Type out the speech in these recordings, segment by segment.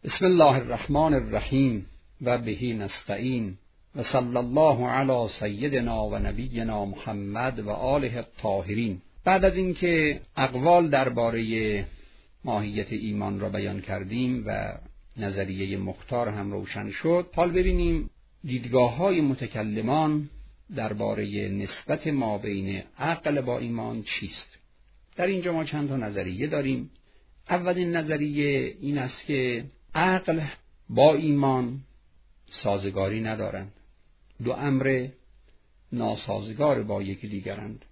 بسم الله الرحمن الرحیم و به نستعین و صلی الله علی سیدنا و نبینا محمد و آله الطاهرین. بعد از اینکه اقوال درباره ماهیت ایمان را بیان کردیم و نظریه مختار هم روشن شد، حال ببینیم دیدگاه‌های متکلمان درباره نسبت ما بین عقل با ایمان چیست. در اینجا ما چند تا نظریه داریم. اولین نظریه این است که عقل با ایمان سازگاری ندارند، دو امر ناسازگار با یکی دیگرند.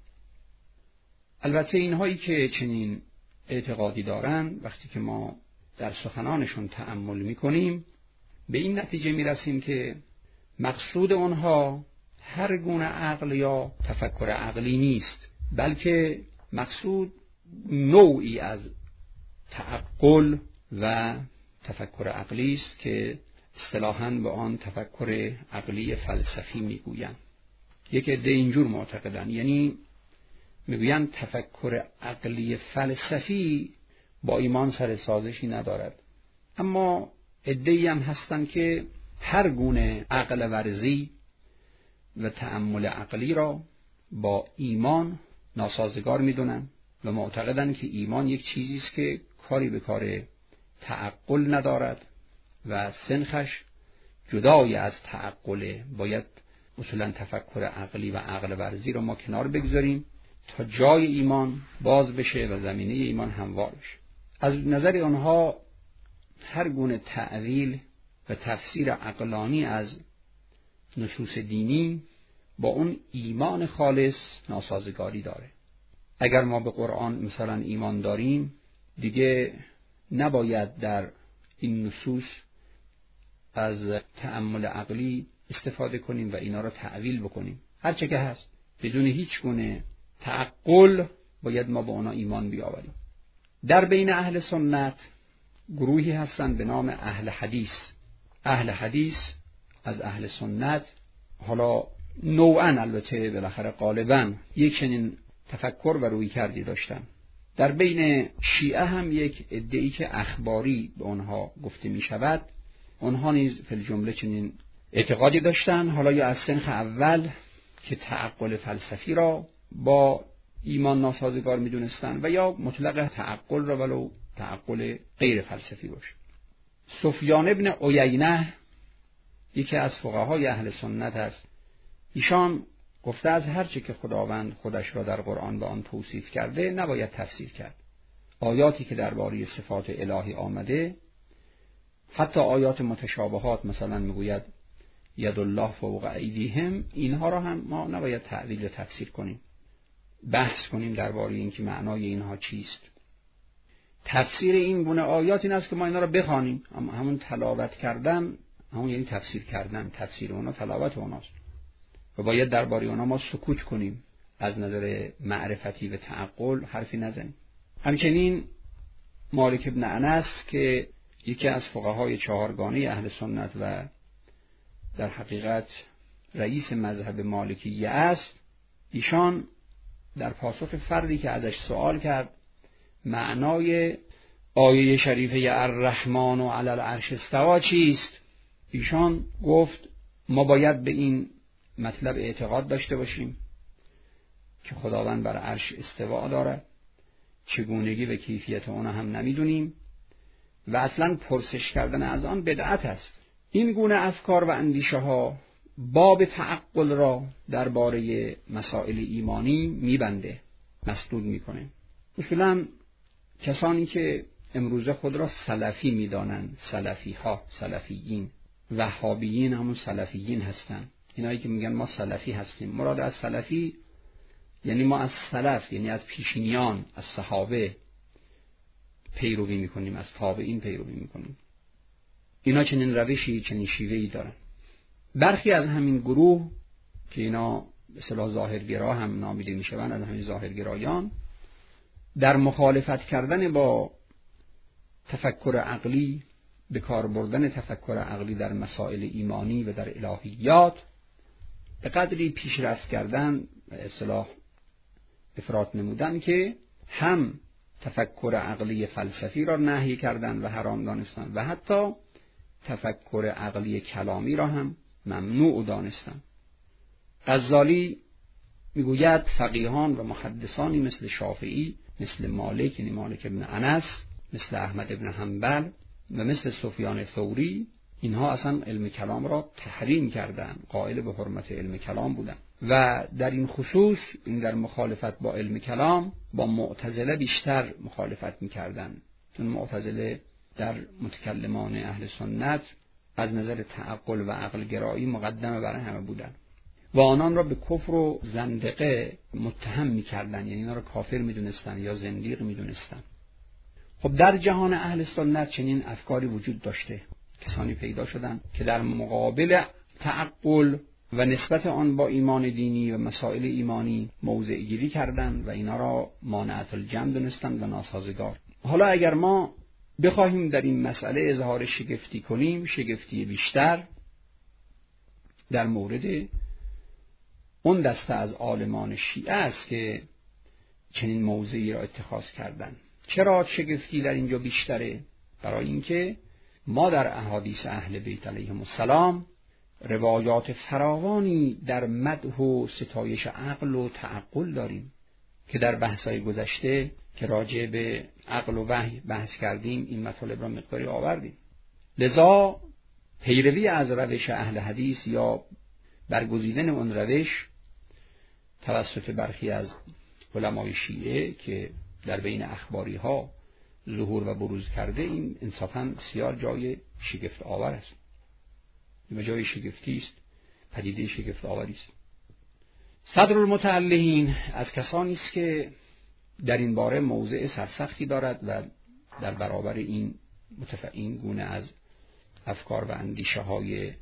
البته اینهایی که چنین اعتقادی دارند، وقتی که ما در سخنانشون تأمل میکنیم به این نتیجه میرسیم که مقصود آنها هر گونه عقل یا تفکر عقلی نیست، بلکه مقصود نوعی از تعقل و تفکر عقلی است که اصطلاحاً به آن تفکر عقلی فلسفی میگویند. یک عده اینجور معتقدن، یعنی میگویند تفکر عقلی فلسفی با ایمان سر سازشی ندارد. اما عده‌ای هم هستند که هر گونه عقل ورزی و تأمل عقلی را با ایمان ناسازگار میدونن و معتقدن که ایمان یک چیزی است که کاری به کار تعقل ندارد و سنخش جدای از تعقله. باید اصولا تفکر عقلی و عقل ورزی رو ما کنار بگذاریم تا جای ایمان باز بشه و زمینه ایمان هموار بشه. از نظر آنها هر گونه تعویل و تفسیر عقلانی از نصوص دینی با اون ایمان خالص ناسازگاری داره. اگر ما به قرآن مثلا ایمان داریم، دیگه نباید در این نصوص از تأمل عقلی استفاده کنیم و اینا را تعویل بکنیم. هر چه که هست بدون هیچ گونه تعقل باید ما به اونا ایمان بیاوریم. در بین اهل سنت گروهی هستند به نام اهل حدیث. اهل حدیث از اهل سنت، حالا نوعاً البته بالاخره غالباً یک چنین تفکر و روی کردی داشتن. در بین شیعه هم یک عده‌ای که اخباری به آنها گفته می شود، آنها نیز فی الجمله چنین اعتقادی داشتن، حالا یا از سنخ اول که تعقل فلسفی را با ایمان ناسازگار می دونستن و یا مطلق تعقل را ولو تعقل غیر فلسفی باشه. سفیان ابن عیینه یکی از فقهای اهل سنت است. ایشان گفته از هر چه که خداوند خودش را در قرآن به آن توصیف کرده نباید تفسیر کرد. آیاتی که درباره صفات الهی آمده، حتی آیات متشابهات، مثلا میگوید ید الله فوق ایدیهم، اینها را هم ما نباید تعویل تفسیر کنیم، بحث کنیم درباره اینکه معنای اینها چیست. تفسیر این گونه آیات این است که ما اینا را بخوانیم، اما همون تلاوت کردن، همون یعنی تفسیر کردن، تفسیر اونا تلاوت اوناست و باید درباره اونا ما سکوت کنیم، از نظر معرفتی و تعقل حرفی نزنیم. همچنین مالک ابن انس که یکی از فقهای چهارگانه اهل سنت و در حقیقت رئیس مذهب مالکیه است، ایشان در پاسخ فردی که ازش سوال کرد معنای آیه شریفه الرحمن علی العرش استوی چیست، ایشان گفت ما باید به این مطلب اعتقاد داشته باشیم که خداوند بر عرش استوا دارد، چگونگی و کیفیت اون هم نمیدونیم و اصلا پرسش کردن از آن بدعت است. این گونه افکار و اندیشه ها باب تعقل را درباره مسائل ایمانی میبنده، مسدود میکنه. اصولا کسانی که امروزه خود را سلفی میدانند، سلفی ها، سلفیین، وهابیین همون سلفیین هستند. اینایی که میگن ما سلفی هستیم، مراد از سلفی یعنی ما از سلف، یعنی از پیشینیان، از صحابه پیروی میکنیم، از تابعین پیروی میکنیم. اینا چنین روشی، چنین شیوهی دارن. برخی از همین گروه که اینا به اصطلاح ظاهرگرا هم نامیده میشوند، از همین ظاهرگرایان، در مخالفت کردن با تفکر عقلی، به کار بردن تفکر عقلی در مسائل ایمانی و در الهیات به قدری پیشرفت کردن، به اصطلاح افراط نمودن که هم تفکر عقلی فلسفی را نهی کردند و حرام دانستند و حتی تفکر عقلی کلامی را هم ممنوع دانستند. غزالی میگوید فقیهان و محدثانی مثل شافعی، مثل مالک یعنی مالک ابن انس، مثل احمد ابن حنبل و مثل سفیان ثوری، اینها اصلا علم کلام را تحریم کردند، قائل به حرمت علم کلام بودند و در این خصوص این در مخالفت با علم کلام با معتزله بیشتر مخالفت میکردند، چون معتزله در متکلمان اهل سنت از نظر تعقل و عقل گرایی مقدمه بر همه بودند و آنان را به کفر و زندقه متهم میکردند، یعنی اینا را کافر میدونستند یا زندیق میدونستند. خب در جهان اهل سنت چنین افکاری وجود داشته، کسانی پیدا شدند که در مقابل تعقل و نسبت آن با ایمان دینی و مسائل ایمانی موضع گیری کردند و اینا را مانعت الجمع دونستند و ناسازگار. حالا اگر ما بخواهیم در این مسئله اظهار شگفتی کنیم، شگفتی بیشتر در مورد اون دسته از عالمان شیعه است که چنین موضعی را اتخاذ کردند. چرا شگفتی در اینجا بیشتره؟ برای اینکه ما در احادیث اهل بیت علیهم السلام روایات فراوانی در مدح و ستایش عقل و تعقل داریم که در بحث‌های گذشته که راجع به عقل و وحی بحث کردیم این مطالب را مقداری آوردیم. لذا پیروی از روش اهل حدیث یا برگزیدن اون روش توسط برخی از علمای شیعه که در بین اخباری ها ظهور و بروز کرده، این انصافاً بسیار جای شگفت آور است و جای شگفتی است، پدیده شگفت آوری است. صدر المتعلهین از کسانی است که در این باره موضع سرسختی دارد و در برابر این گونه از افکار و اندیشه های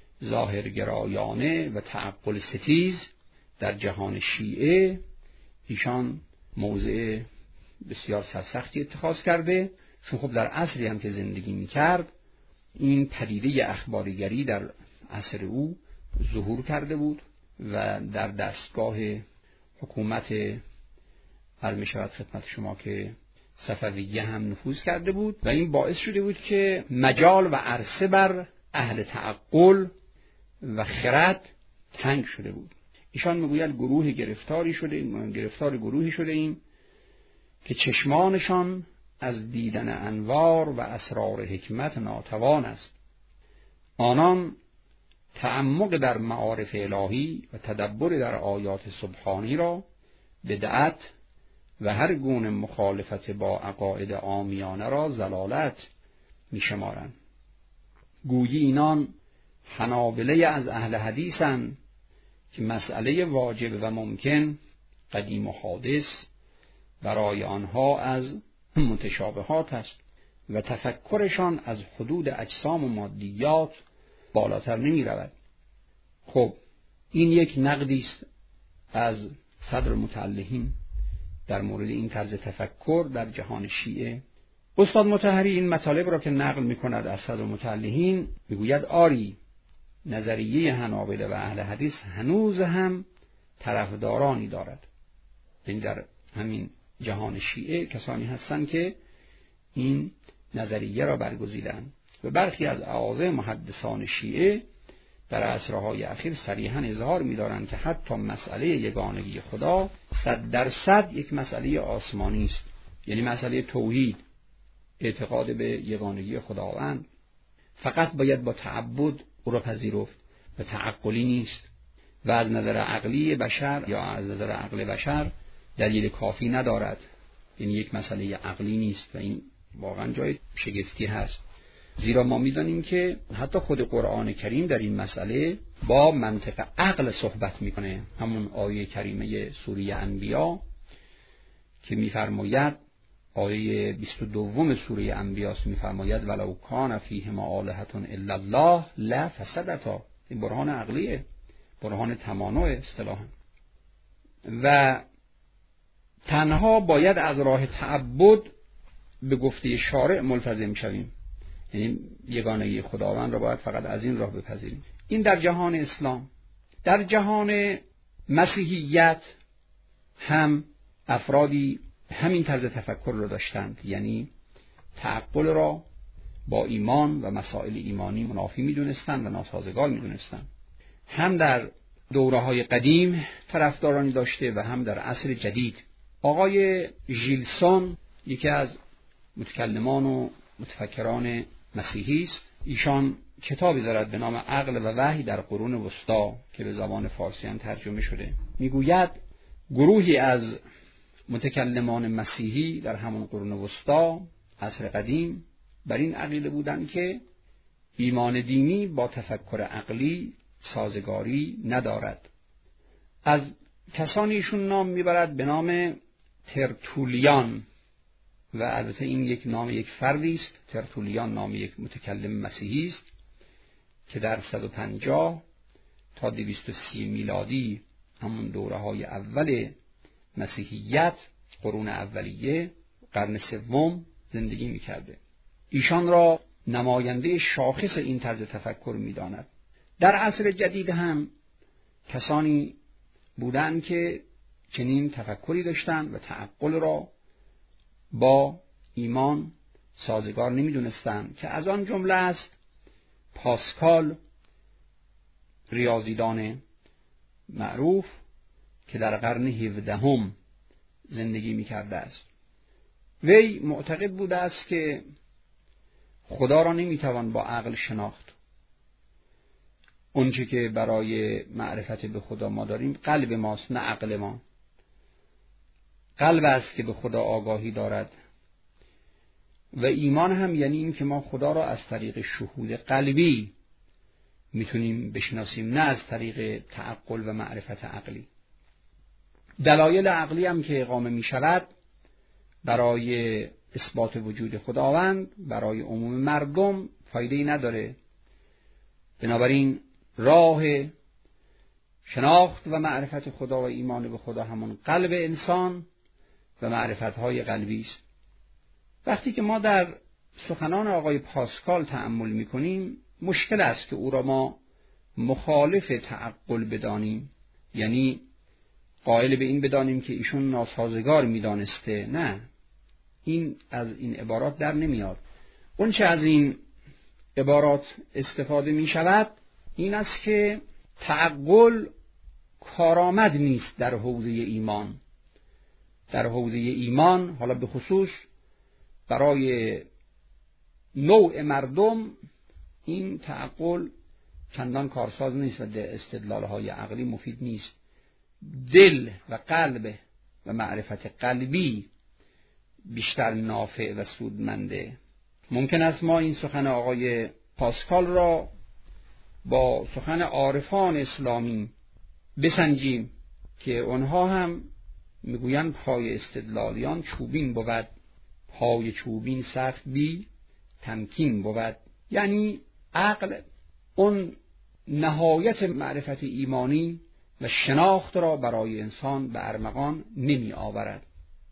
ظاهرگرایانه و تعقل ستیز در جهان شیعه ایشان موضع بسیار سرسختی اتخاذ کرده، چون خب در عصری هم که زندگی میکرد این پدیده اخباریگری در عصر او ظهور کرده بود و در دستگاه حکومت هر میشود خدمت شما که صفویه هم نفوذ کرده بود و این باعث شده بود که مجال و عرصه بر اهل تعقل و خرد تنگ شده بود. ایشان میگوید گرفتار گروهی شده ایم که چشمانشان از دیدن انوار و اسرار حکمت ناتوان است. آنان تعمق در معارف الهی و تدبر در آیات سبحانی را بدعت و هر گونه مخالفت با عقاید عامیانه را ضلالت می‌شمارند. گویی اینان حنابله از اهل حدیثند که مسئله واجب و ممکن، قدیم و حادث برای آنها از متشابهات است و تفکرشان از حدود اجسام و مادیات بالاتر نمی رود. خب این یک نقدی است از صدر المتعلهین در مورد این طرز تفکر در جهان شیعه. استاد مطهری این مطالب را که نقل می کند از صدر المتعلهین میگوید آری نظریه حنابله و اهل حدیث هنوز هم طرفدارانی دارد. این در همین جهان شیعه کسانی هستند که این نظریه را برگزیدند و برخی از اعاظم محدثان شیعه در عصرهای اخیر صریحاً اظهار می‌دارند که حتی مسئله یگانگی خدا 100% یک مسئله آسمانی است، یعنی مسئله توحید، اعتقاد به یگانگی خداوند، فقط باید با تعبد او را پذیرفت و تعقلی نیست و از نظر عقلی بشر یا از نظر عقل بشر دلیل کافی ندارد، یعنی یک مسئله عقلی نیست و این واقعا جای شگفتی هست. زیرا ما می‌دانیم که حتی خود قرآن کریم در این مسئله با منطق عقل صحبت می‌کنه. همون آیه کریمه سوره انبیا که می‌فرماید، آیه 22 سوره انبیا می‌فرماید ولو کان فیهما آلهة الا الله لفسدتا. این برهان عقلیه، برهان تمانع اصطلاحاً، و تنها باید از راه تعبد به گفته شارع ملتزم شویم، یعنی یگانگی خداوند را باید فقط از این راه بپذیریم. این در جهان اسلام. در جهان مسیحیت هم افرادی همین طرز تفکر رو داشتند، یعنی تعقل را با ایمان و مسائل ایمانی منافی می‌دونستند و ناسازگار می‌دونستند. هم در دوره‌های قدیم طرفدارانی داشته و هم در عصر جدید. آقای ژیلسون یکی از متکلمان و متفکران مسیحی است. ایشان کتابی دارد به نام عقل و وحی در قرون وسطی که به زبان فارسی هم ترجمه شده. میگوید گروهی از متکلمان مسیحی در همون قرون وسطی، عصر قدیم، بر این عقیده بودند که ایمان دینی با تفکر عقلی سازگاری ندارد. از کسانی ایشون نام میبرد به نام ترتولیان، و البته این یک نام یک فردی است. ترتولیان نام یک متکلم مسیحی است که در 150 تا 230 میلادی، همون دوره‌های اول مسیحیت، قرون اولیه، قرن سوم زندگی می‌کرده. ایشان را نماینده شاخص این طرز تفکر می‌داند. در عصر جدید هم کسانی بودند که چنین تفکری داشتند و تعقل را با ایمان سازگار نمی‌دونستند که از آن جمله است پاسکال، ریاضیدان معروف که در قرن 17 زندگی می‌کرده است. وی معتقد بوده است که خدا را نمی‌توان با عقل شناخت. اونچه که برای معرفت به خدا ما داریم قلب ماست، نه عقل ما. قلب است که به خدا آگاهی دارد و ایمان هم یعنی این که ما خدا را از طریق شهود قلبی میتونیم بشناسیم، نه از طریق تعقل و معرفت عقلی. دلایل عقلی هم که اقامه می شود برای اثبات وجود خداوند برای عموم مردم فایده‌ای نداره. بنابراین راه شناخت و معرفت خدا و ایمان به خدا همون قلب انسان و معرفت‌های قلبی است. وقتی که ما در سخنان آقای پاسکال تأمل می‌کنیم، مشکل است که او را ما مخالف تعقل بدانیم، یعنی قائل به این بدانیم که ایشون ناسازگار می‌دانسته. نه، این از این عبارات در نمیاد. اون چه از این عبارات استفاده می‌شود این است که تعقل کارآمد نیست در حوزه ایمان. در حوزه ایمان، حالا به خصوص برای نوع مردم، این تعقل چندان کارساز نیست و استدلال‌های عقلی مفید نیست. دل و قلب و معرفت قلبی بیشتر نافع و سودمنده. ممکن است ما این سخن آقای پاسکال را با سخن عارفان اسلامی بسنجیم که اونها هم میگویند پای استدلالیان چوبین بود، پای چوبین سخت بی تمکین بود. یعنی عقل اون نهایت معرفت ایمانی و شناخت را برای انسان به ارمغان نمی آورد.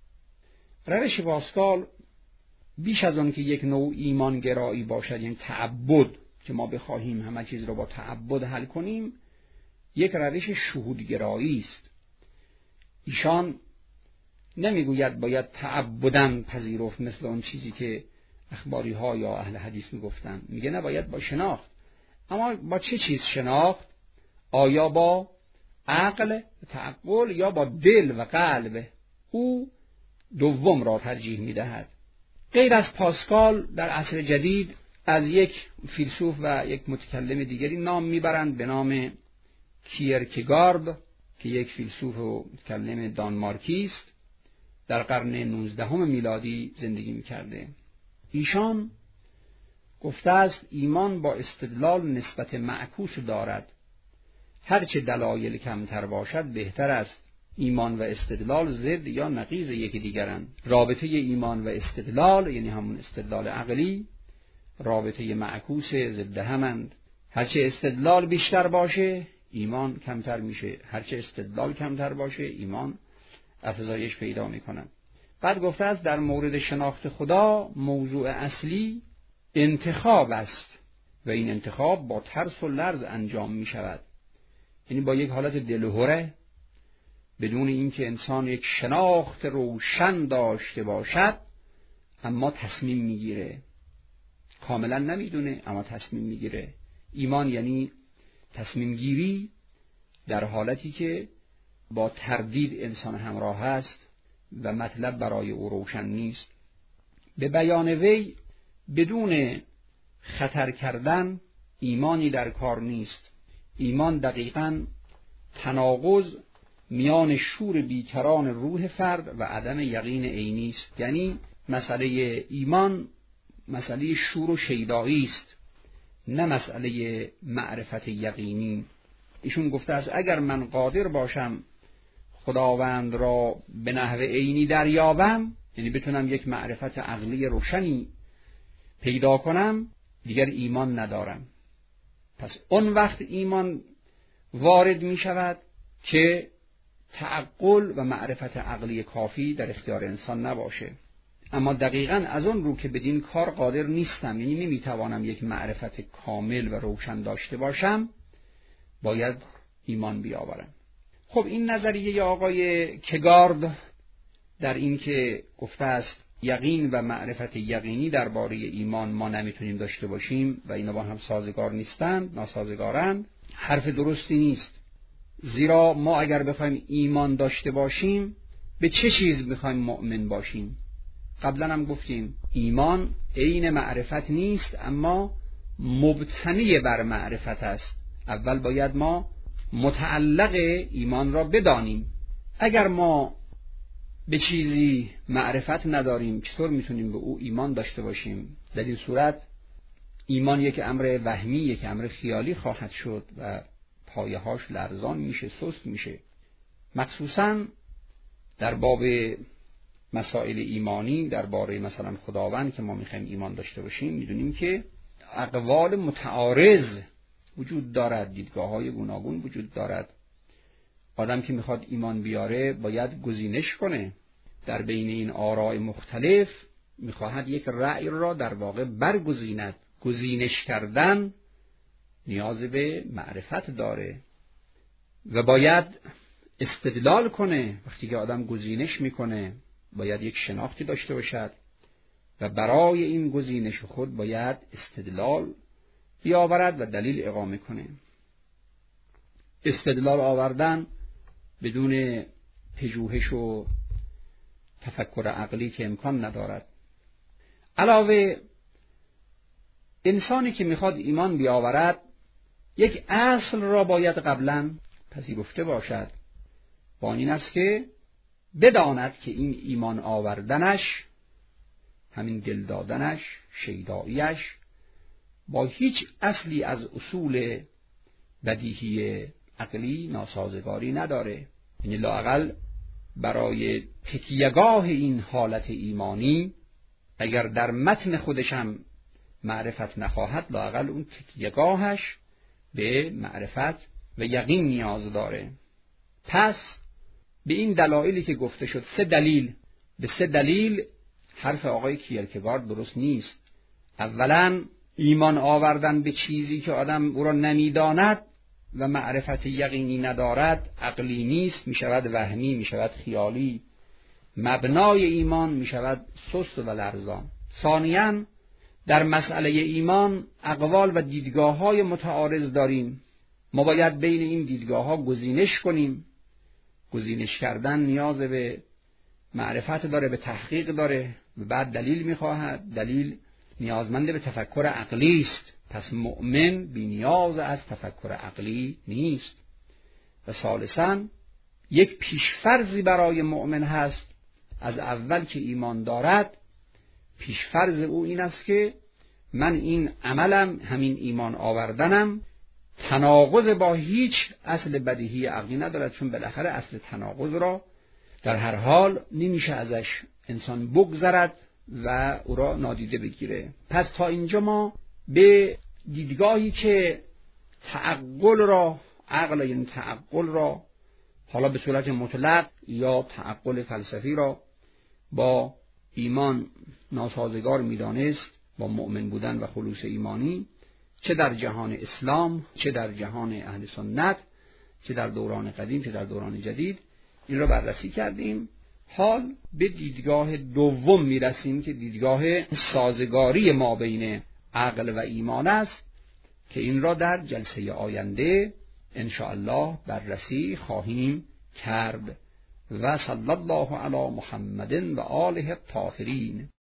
روش پاسکال بیش از آن که یک نوع ایمانگرایی باشد، یعنی تعبد که ما بخواهیم همه چیز را با تعبد حل کنیم، یک روش شهودگرایی است. ایشان نمیگوید باید تعبداً پذیرفت مثل اون چیزی که اخباری ها یا اهل حدیث میگفتن. میگه نه، باید با شناخت. اما با چه چیز شناخت؟ آیا با عقل تعقل یا با دل و قلب؟ او دوم را ترجیح میدهد. غیر از پاسکال در عصر جدید از یک فیلسوف و یک متکلم دیگری نام میبرند به نام کیرکگارد که یک فیلسوف و متکلم دانمارکی است، در قرن 19 میلادی زندگی میکرده. ایشان گفته است ایمان با استدلال نسبت معکوس دارد. هرچه دلایل کمتر باشد بهتر است. ایمان و استدلال ضد یا نقیض یکدیگرند. رابطه ایمان و استدلال، یعنی همون استدلال عقلی، رابطه معکوس ضد همند. هرچه استدلال بیشتر باشه ایمان کمتر میشه، هرچه استدلال کمتر باشه ایمان افزایش پیدا میکنه. بعد گفته است در مورد شناخت خدا موضوع اصلی انتخاب است و این انتخاب با ترس و لرز انجام می شود. یعنی با یک حالت دلهره بدون اینکه انسان یک شناخت روشن داشته باشد، اما تصمیم میگیره. کاملا نمیدونه اما تصمیم میگیره. ایمان یعنی تصمیم گیری در حالتی که با تردید انسان همراه است و مطلب برای او روشن نیست. به بیان وی بدون خطر کردن ایمانی در کار نیست. ایمان دقیقاً تناقض میان شور بیکران روح فرد و عدم یقین عینی است. یعنی مسئله ایمان مسئله شور و شیدایی است، نه مسئله معرفت یقینی. ایشون گفته است اگر من قادر باشم خداوند را به نحو عینی دریابم، یعنی بتونم یک معرفت عقلی روشنی پیدا کنم، دیگر ایمان ندارم. پس اون وقت ایمان وارد می شود که تعقل و معرفت عقلی کافی در اختیار انسان نباشه. اما دقیقاً از اون رو که بدین کار قادر نیستم، یعنی نمیتوانم یک معرفت کامل و روشن داشته باشم، باید ایمان بیاورم. خب این نظریه آقای کگارد در این که گفته است یقین و معرفت یقینی درباره ایمان ما نمیتونیم داشته باشیم و اینا با هم سازگار نیستند، ناسازگارند، حرف درستی نیست. زیرا ما اگر بخوایم ایمان داشته باشیم به چه چیز میخوایم مؤمن باشیم؟ قبلا هم گفتیم ایمان عین معرفت نیست، اما مبتنی بر معرفت است. اول باید ما متعلق ایمان را بدانیم. اگر ما به چیزی معرفت نداریم چطور میتونیم به او ایمان داشته باشیم؟ در این صورت ایمان یک امر وهمی، یک امر خیالی خواهد شد و پایه‌هاش لرزان میشه، سست میشه. مخصوصاً در باب مسائل ایمانی، درباره مثلا خداوند که ما میخوایم ایمان داشته باشیم، میدونیم که اقوال متعارض وجود دارد، دیدگاه‌های گوناگون وجود دارد. آدم که میخواد ایمان بیاره باید گزینش کنه در بین این آراء مختلف، میخواهد یک رأی را در واقع برگزیند. گزینش کردن نیاز به معرفت داره و باید استدلال کنه. وقتی که آدم گزینش میکنه باید یک شناختی داشته باشد و برای این گزینش خود باید استدلال بیاورد و دلیل اقامه کنه. استدلال آوردن بدون پژوهش و تفکر عقلی که امکان ندارد. علاوه انسانی که میخواد ایمان بیاورد یک اصل را باید قبلا پذیرفته باشد، با این است که بداند که این ایمان آوردنش، همین دل دادنش، شیداییش با هیچ اصلی از اصول بدیهی عقلی ناسازگاری نداره. یعنی لااقل برای تکیهگاه این حالت ایمانی اگر در متن خودش هم معرفت نخواهد، لااقل اون تکیهگاهش به معرفت و یقین نیاز داره. پس به این دلایلی که گفته شد، به سه دلیل حرف آقای کیرکگارد درست نیست. اولا ایمان آوردن به چیزی که آدم او را نمیداند و معرفت یقینی ندارد عقلی نیست، می شود وهمی، می شود خیالی. مبنای ایمان می شود سست و لرزان. ثانیاً در مسئله ایمان اقوال و دیدگاه‌های متعارض داریم. ما باید بین این دیدگاه‌ها گزینش کنیم. گزینش کردن نیاز به معرفت داره، به تحقیق داره و بعد دلیل می‌خواهد. دلیل نیازمند به تفکر عقلی است. پس مؤمن بی نیاز از تفکر عقلی نیست. و ثالثاً یک پیشفرضی برای مؤمن هست. از اول که ایمان دارد پیشفرض او این است که من این عملم، همین ایمان آوردنم، تناقض با هیچ اصل بدیهی عقلی ندارد، چون بالاخره اصل تناقض را در هر حال نمیشه ازش انسان بگذرد و او را نادیده بگیره. پس تا اینجا ما به دیدگاهی که تعقل را، عقل یعنی تعقل را حالا به صورت مطلق یا تعقل فلسفی را با ایمان ناسازگار میدانست، با مؤمن بودن و خلوص ایمانی، چه در جهان اسلام، چه در جهان اهل سنت، چه در دوران قدیم، چه در دوران جدید، این را بررسی کردیم. حال به دیدگاه دوم میرسیم که دیدگاه سازگاری ما بین عقل و ایمان است که این را در جلسه آینده ان شاء الله بررسی خواهیم کرد. و صلی الله علی محمد و آله الطاهرین.